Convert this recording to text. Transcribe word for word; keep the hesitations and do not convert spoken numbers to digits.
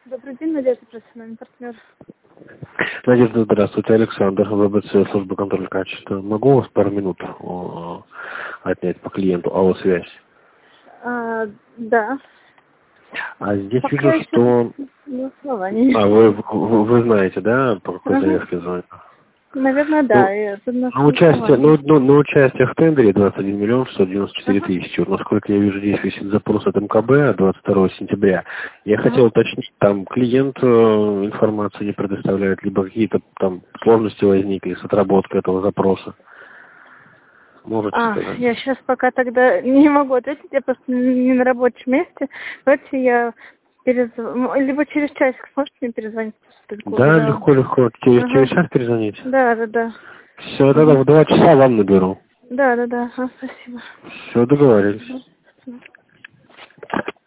Добрый день, Надежда, профессиональный партнер. Надежда, здравствуйте, Александр, ВБЦ, служба контроля качества. Могу у вас пару минут о, отнять по клиенту АО «Связь»? А, да. А здесь Пока вижу, еще что... не оснований. А, вы, вы, вы знаете, да, по какой Ага. заявке звонят? Наверное, да. Ну, Я тут на на участие, основании. ну, ну, на участие в тендере двадцать один миллион шестьсот девяносто четыре Ага. тысячи. Вот, насколько я вижу, здесь висит запрос от МКБ двадцать второго сентября. Я Ага. хотел уточнить, там клиент э, информацию не предоставляет, либо какие-то там сложности возникли с отработкой этого запроса. Можете А, сказать? я сейчас пока тогда не могу ответить, я просто не на рабочем месте. Давайте я перезвоню. Либо через часик сможете мне перезвонить? Да, Когда... легко, легко. Через, Ага. через час перезвоните. Да, да, да. Все, тогда Угу. в два часа вам наберу. Да, да, да. А, спасибо. Все, договорились. Угу.